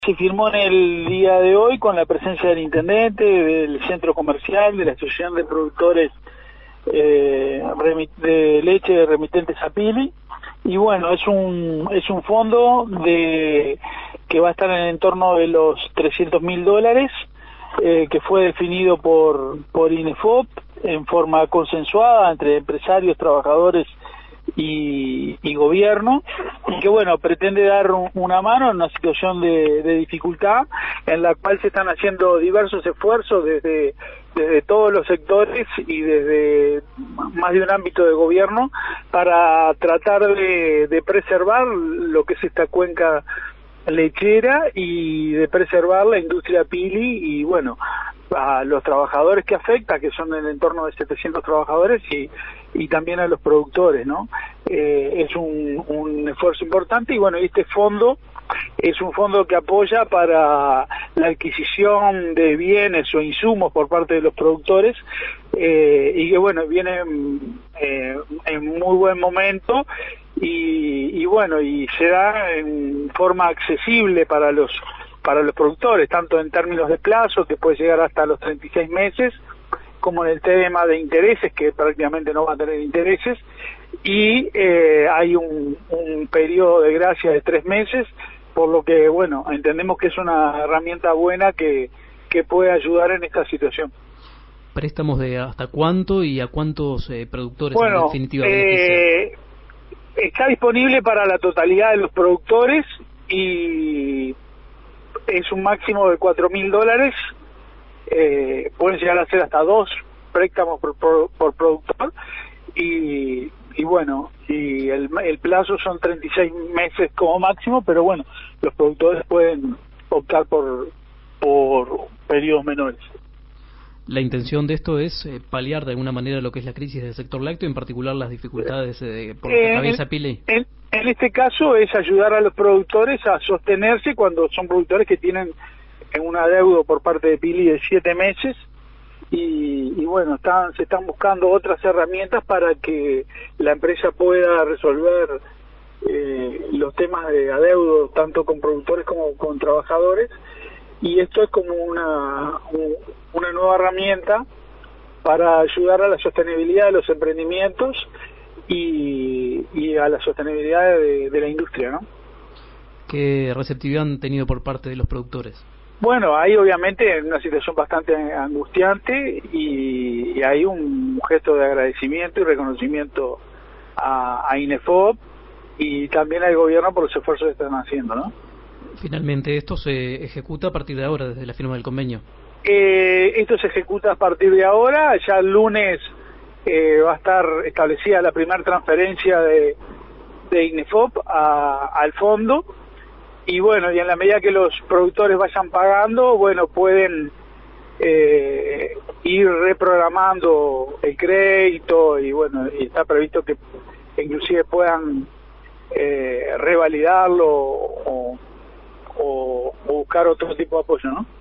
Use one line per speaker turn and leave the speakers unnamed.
Se firmó en el día de hoy con la presencia del intendente, del centro comercial, de la Asociación de Productores de Leche Remitentes Apili, y bueno, es un fondo que va a estar en el entorno de los $300.000, que fue definido por INEFOP en forma consensuada entre empresarios, trabajadores y gobierno, y que bueno, pretende dar una mano en una situación de dificultad en la cual se están haciendo diversos esfuerzos desde todos los sectores y desde más de un ámbito de gobierno para tratar de preservar lo que es esta cuenca lechera y de preservar la industria Pili y bueno, a los trabajadores que afecta, que son en el entorno de 700 trabajadores y también a los productores, ¿no? Es un esfuerzo importante y bueno, este fondo es un fondo que apoya para la adquisición de bienes o insumos por parte de los productores y que bueno, viene en muy buen momento y bueno, y se da en forma accesible para los productores, tanto en términos de plazo, que puede llegar hasta los 36 meses, como en el tema de intereses, que prácticamente no va a tener intereses, y hay un periodo de gracia de 3 meses, por lo que, bueno, entendemos que es una herramienta buena que puede ayudar en esta situación.
¿Préstamos de hasta cuánto y a cuántos productores
bueno,
en definitiva beneficia?
Está disponible para la totalidad de los productores y es un máximo de $4.000, pueden llegar a ser hasta 2 préstamos por productor y bueno, y el plazo son 36 meses como máximo, pero bueno, los productores pueden optar por periodos menores.
La intención de esto es paliar de alguna manera lo que es la crisis del sector lácteo, en particular las dificultades por la cabeza Pili.
En este caso es ayudar a los productores a sostenerse cuando son productores que tienen un adeudo por parte de Pili de 7 meses y bueno, se están buscando otras herramientas para que la empresa pueda resolver los temas de adeudo tanto con productores como con trabajadores, y esto es como una nueva herramienta para ayudar a la sostenibilidad de los emprendimientos y a la sostenibilidad de la industria, ¿no?
¿Qué receptividad han tenido por parte de los productores?
Bueno, hay obviamente una situación bastante angustiante y hay un gesto de agradecimiento y reconocimiento a INEFOP y también al gobierno por los esfuerzos que están haciendo, ¿no?
Finalmente, ¿esto se ejecuta a partir de ahora, desde la firma del convenio?
Esto se ejecuta a partir de ahora. Ya el lunes va a estar establecida la primera transferencia de INEFOP al fondo. Y bueno, y en la medida que los productores vayan pagando, bueno, pueden ir reprogramando el crédito y bueno, y está previsto que inclusive puedan revalidarlo o buscar otro tipo de apoyo, ¿no?